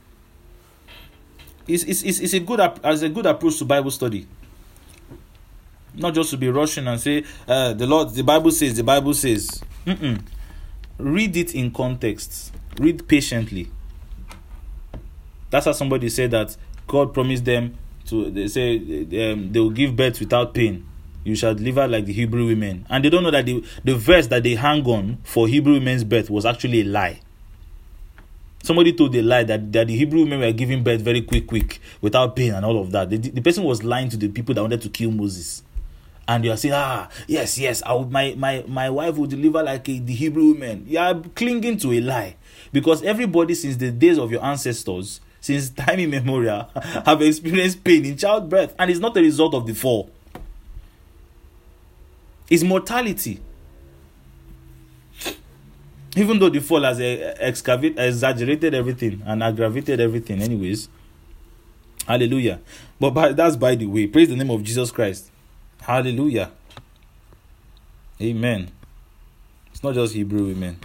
A: It's a good approach to Bible study. Not just to be rushing and say, the Bible says. Read it in context. Read patiently. That's how somebody said that God promised them they will give birth without pain. You shall deliver like the Hebrew women. And they don't know that the verse that they hang on for Hebrew women's birth was actually a lie. Somebody told a lie that the Hebrew women were giving birth very quick without pain and all of that. The person was lying to the people that wanted to kill Moses. And you are saying, yes, my wife will deliver like the Hebrew women. You are clinging to a lie. Because everybody since the days of your ancestors, since time immemorial, have experienced pain in childbirth. And it's not a result of the fall. It's mortality. Even though the fall has exaggerated everything and aggravated everything anyways. Hallelujah. But that's by the way. Praise the name of Jesus Christ. Hallelujah. Amen. It's not just Hebrew women.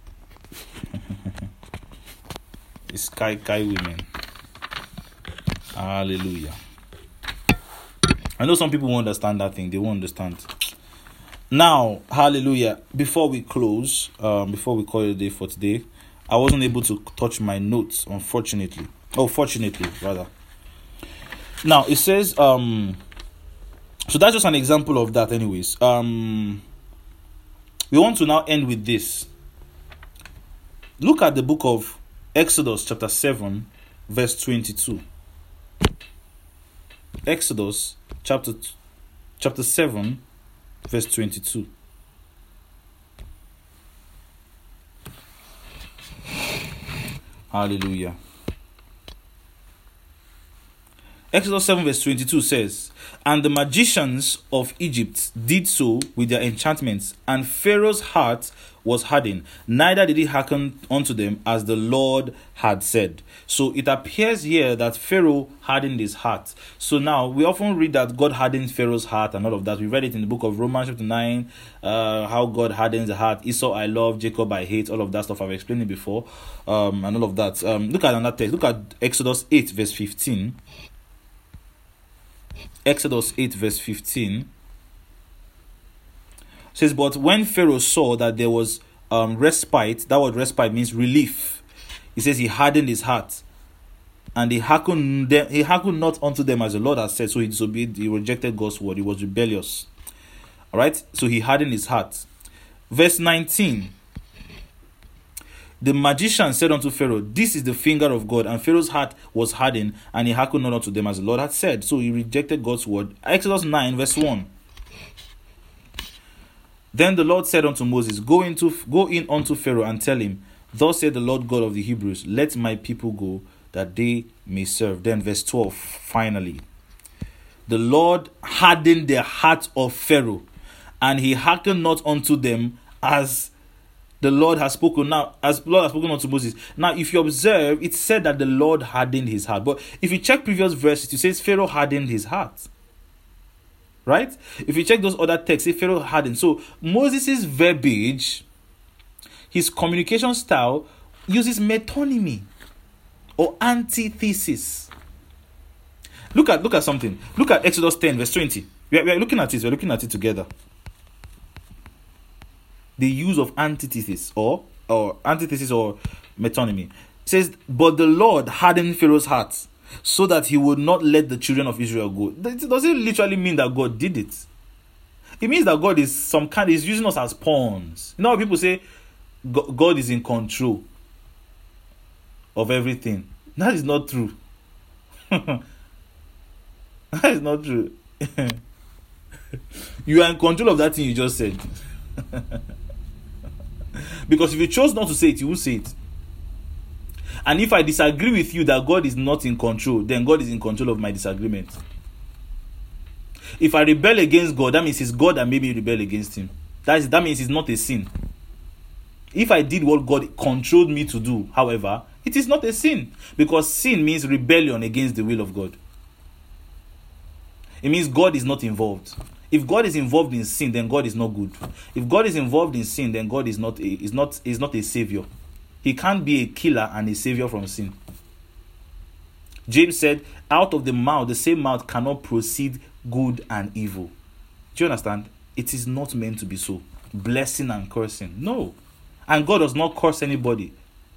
A: It's Kai women. Hallelujah. I know some people won't understand that thing. They won't understand. Now, hallelujah. Before we close, before we call it a day for today, I wasn't able to touch my notes, unfortunately. Oh, fortunately, rather. Now, it says, so that's just an example of that anyways. We want to now end with this. Look at the book of Exodus chapter 7, verse 22. Exodus chapter 7, verse 22. Hallelujah. Exodus 7 verse 22 says, "And the magicians of Egypt did so with their enchantments, and Pharaoh's heart was hardened, neither did he hearken unto them as the Lord had said." So it appears here that Pharaoh hardened his heart. So now we often read that God hardened Pharaoh's heart and all of that. We read it in the book of Romans chapter 9, how God hardens the heart. Esau I love, Jacob I hate, all of that stuff I've explained it before, and all of that. Look at another text. Look at Exodus 8 verse 15. Exodus 8 verse 15 says, "But when Pharaoh saw that there was respite," that word respite means relief. He says he hardened his heart, and he hearkened not unto them as the Lord had said. So he disobeyed, he rejected God's word, he was rebellious. Alright, so he hardened his heart. Verse 19, "The magician said unto Pharaoh, This is the finger of God. And Pharaoh's heart was hardened, and he hearkened not unto them as the Lord had said." So he rejected God's word. Exodus 9 verse 1. "Then the Lord said unto Moses, Go in unto Pharaoh and tell him, Thus said the Lord God of the Hebrews, Let my people go, that they may serve." Then verse 12, finally, "The Lord hardened the heart of Pharaoh, and he hearkened not unto them as the Lord has spoken." Now, as the Lord has spoken unto Moses. Now, if you observe, it said that the Lord hardened his heart. But if you check previous verses, it says Pharaoh hardened his heart. Right? If you check those other texts, it Pharaoh hardened. So Moses' verbiage, his communication style, uses metonymy or antithesis. Look at something. Look at Exodus 10 verse 20. We are looking at it. We're looking at it together. The use of antithesis or metonymy. It says, "But the Lord hardened Pharaoh's heart, so that he would not let the children of Israel go." Does it literally mean that God did it? It means that God is is using us as pawns. You know how people say God is in control of everything? That is not true. That is not true. You are in control of that thing you just said. Because if you chose not to say it, you will say it. And if I disagree with you that God is not in control, then God is in control of my disagreement. If I rebel against God, that means it's God that made me rebel against him. That means it's not a sin. If I did what God controlled me to do, however, it is not a sin. Because sin means rebellion against the will of God. It means God is not involved. If God is involved in sin, then God is not good. If God is involved in sin, then God is not a savior. He can't be a killer and a savior from sin. James said, "Out of the same mouth cannot proceed good and evil." Do you understand? It is not meant to be so. Blessing and cursing. No. And God does not curse anybody.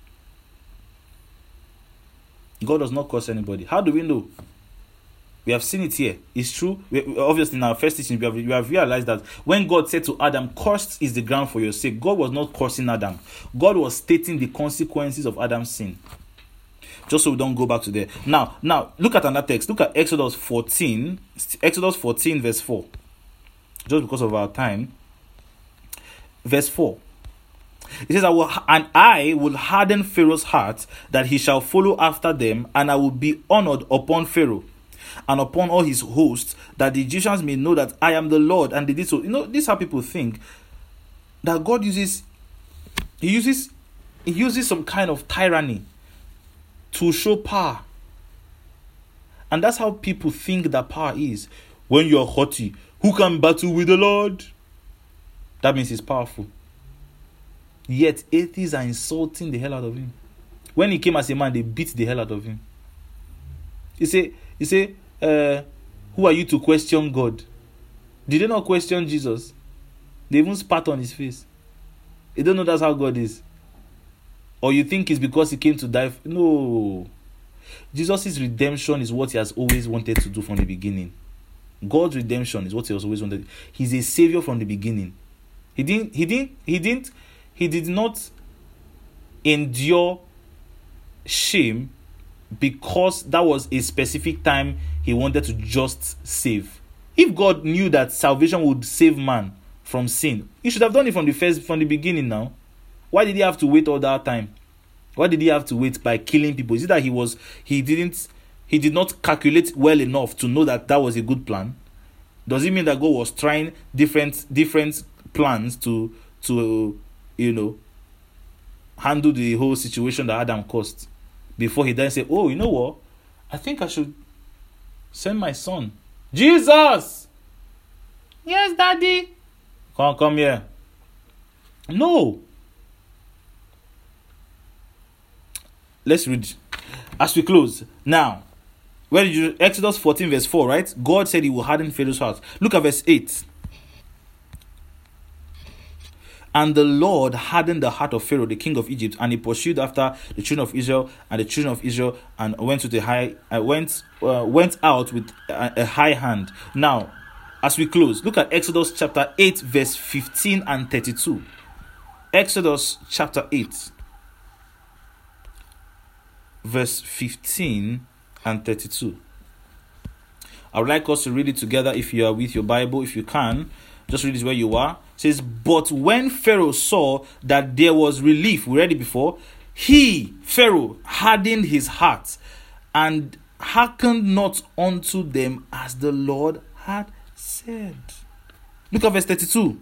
A: God does not curse anybody. How do we know? We have seen it here. It's true. Obviously, in our first teaching, we have realized that when God said to Adam, "Cursed is the ground for your sake," God was not cursing Adam. God was stating the consequences of Adam's sin. Just so we don't go back to there. Now, look at another text. Look at Exodus 14. Exodus 14 verse 4. Just because of our time. Verse 4. It says, I will harden Pharaoh's heart, that he shall follow after them, and I will be honored upon Pharaoh and upon all his hosts, that the Egyptians may know that I am the Lord." And they did so. You know, this is how people think that God uses some kind of tyranny to show power. And that's how people think that power is. When you're haughty, who can battle with the Lord? That means he's powerful. Yet atheists are insulting the hell out of him. When he came as a man, they beat the hell out of him. He say, "Who are you to question God?" Did they not question Jesus? They even spat on his face. They don't know that's how God is. Or you think it's because he came to die? No. Jesus' redemption is what he has always wanted to do from the beginning. God's redemption is what he has always wanted. He's a savior from the beginning. He did not endure shame because that was a specific time he wanted to just save. If God knew that salvation would save man from sin, he should have done it from the beginning now. Why did he have to wait all that time? Why did he have to wait by killing people? Is it that he he did not calculate well enough to know that was a good plan? Does it mean that God was trying different plans to handle the whole situation that Adam caused before he then said, oh, you know what? I think I should send my son. Jesus! Yes, Daddy. Come here. No. Let's read as we close. Now, where did you Exodus 14 verse 4, right? God said he will harden Pharaoh's heart. Look at verse 8. And the Lord hardened the heart of Pharaoh, the king of Egypt, and he pursued after the children of Israel, and went out with a high hand. Now, as we close, look at Exodus chapter 8, verse 15 and 32. Exodus chapter 8, verse 15 and 32. I would like us to read it together. If you are with your Bible, if you can, just read it where you are. It says, but when Pharaoh saw that there was relief, we read it before, Pharaoh, hardened his heart and hearkened not unto them as the Lord had said. Look at verse 32.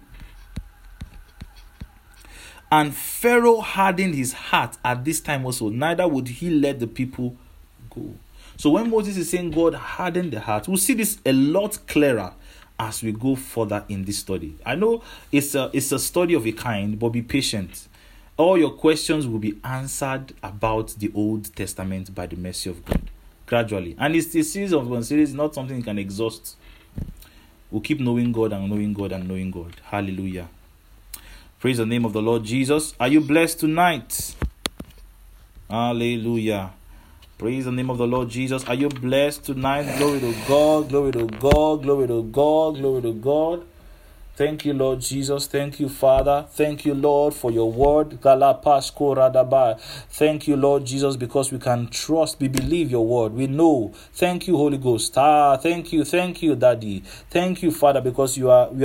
A: And Pharaoh hardened his heart at this time also, neither would he let the people go. So when Moses is saying God hardened the heart, we'll see this a lot clearer as we go further in this study. I know it's a study of a kind, but be patient. All your questions will be answered about the Old Testament by the mercy of God, gradually. And it's a series of one series, not something you can exhaust. We'll keep knowing God and knowing God and knowing God. Hallelujah. Praise the name of the Lord Jesus. Are you blessed tonight? Hallelujah. Praise the name of the Lord Jesus. Are you blessed tonight? Glory to God, glory to God, glory to God, glory to God. Thank you, Lord Jesus. Thank you, Father. Thank you, Lord, for your word. Thank you, Lord Jesus, because we can trust, we believe your word. We know. Thank you, Holy Ghost. Thank you, Daddy. Thank you, Father, because you are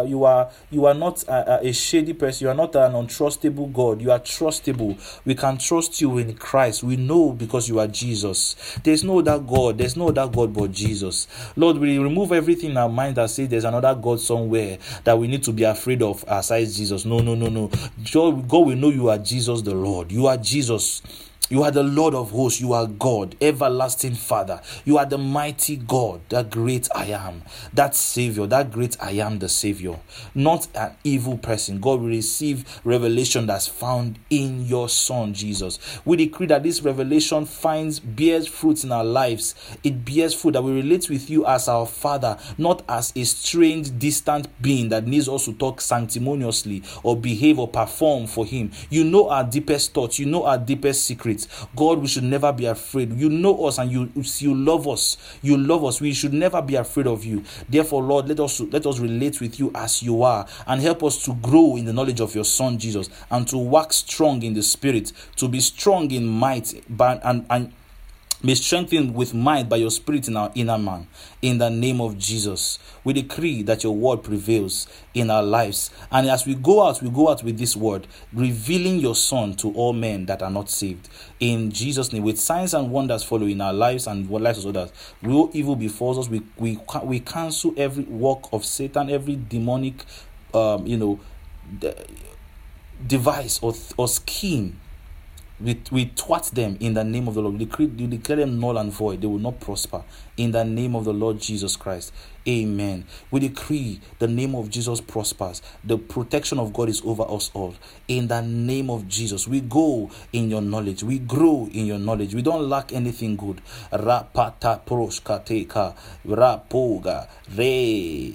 A: not a shady person. You are not an untrustable God. You are trustable. We can trust you in Christ. We know because you are Jesus. There's no other God. There's no other God but Jesus. Lord, we remove everything in our mind that says there's another God somewhere that we need to be afraid of aside Jesus. No. God will know you are Jesus the Lord. You are Jesus. You are the Lord of hosts. You are God, everlasting Father. You are the mighty God, the great I am, that Savior, that great I am, the Savior. Not an evil person. God will receive revelation that's found in your Son, Jesus. We decree that this revelation bears fruit in our lives. It bears fruit that we relate with you as our Father, not as a strange, distant being that needs us to talk sanctimoniously or behave or perform for Him. You know our deepest thoughts. You know our deepest secrets. God, we should never be afraid. You know us and you love us. You love us. We should never be afraid of you. Therefore, Lord, let us relate with you as you are and help us to grow in the knowledge of your Son, Jesus, and to wax strong in the Spirit, to be strong in might and be strengthened with might by your Spirit in our inner man. In the name of Jesus, we decree that your word prevails in our lives. And as we go out with this word, revealing your Son to all men that are not saved. In Jesus' name, with signs and wonders follow in our lives and what lives of others. No evil befalls us. We cancel every work of Satan, every demonic, device or scheme. We thwart them in the name of the Lord. You declare them null and void. They will not prosper. In the name of the Lord Jesus Christ. Amen. We decree the name of Jesus prospers. The protection of God is over us all. In the name of Jesus. We go in your knowledge. We grow in your knowledge. We don't lack anything good. Rapata proshkateka. Rapoga. Re.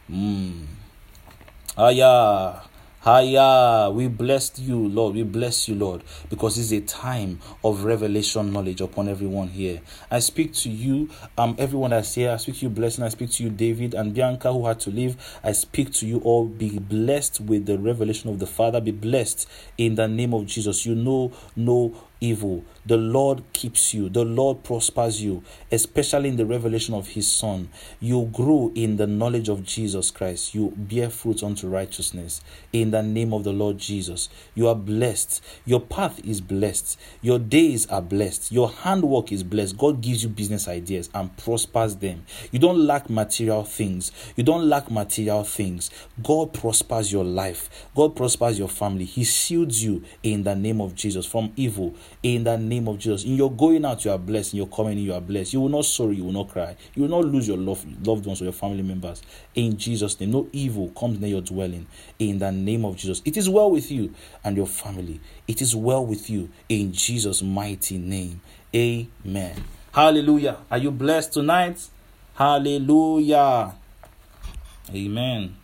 A: We bless you, Lord. We bless you, Lord, because it's a time of revelation knowledge upon everyone here. I speak to you, everyone that's here. I speak to you, blessing. I speak to you, David and Bianca, who had to leave. I speak to you all. Be blessed with the revelation of the Father. Be blessed in the name of Jesus. You know evil. The Lord keeps you. The Lord prospers you, especially in the revelation of his Son. You grow in the knowledge of Jesus Christ. You bear fruit unto righteousness in the name of the Lord Jesus. You are blessed. Your path is blessed. Your days are blessed. Your handwork is blessed. God gives you business ideas and prospers them. You don't lack material things. You don't lack material things. God prospers your life. God prospers your family. He shields you in the name of Jesus from evil in the name of Jesus. In your going out, you are blessed. In your coming in, you are blessed. You will not sorrow. You will not cry. You will not lose your loved ones or your family members. In Jesus' name, no evil comes near your dwelling. In the name of Jesus. It is well with you and your family. It is well with you in Jesus' mighty name. Amen. Hallelujah. Are you blessed tonight? Hallelujah. Amen.